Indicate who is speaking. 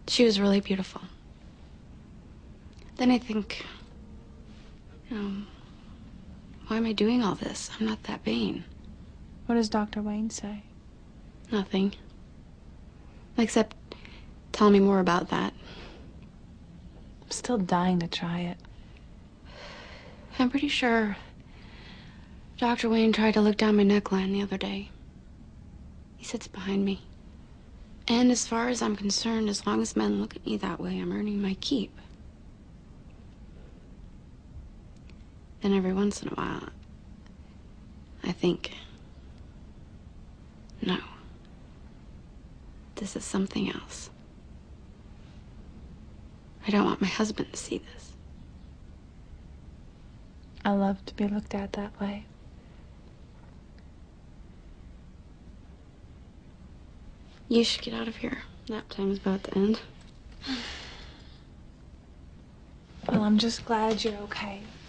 Speaker 1: She was really beautiful. Then I think, why am I doing all this? I'm not that vain.
Speaker 2: What does Dr. Wayne say?
Speaker 1: Nothing. Except tell me more about that.
Speaker 2: I'm still dying to try it.
Speaker 1: I'm pretty sure Dr. Wayne tried to look down my neckline the other day. He sits behind me. And as far as I'm concerned, as long as men look at me that way, I'm earning my keep. Then every once in a while, I think, no, this is something else. I don't want my husband to see this.
Speaker 2: I love to be looked at that way.
Speaker 1: You should get out of here. Nap time's about to end.
Speaker 2: Well, I'm just glad you're okay.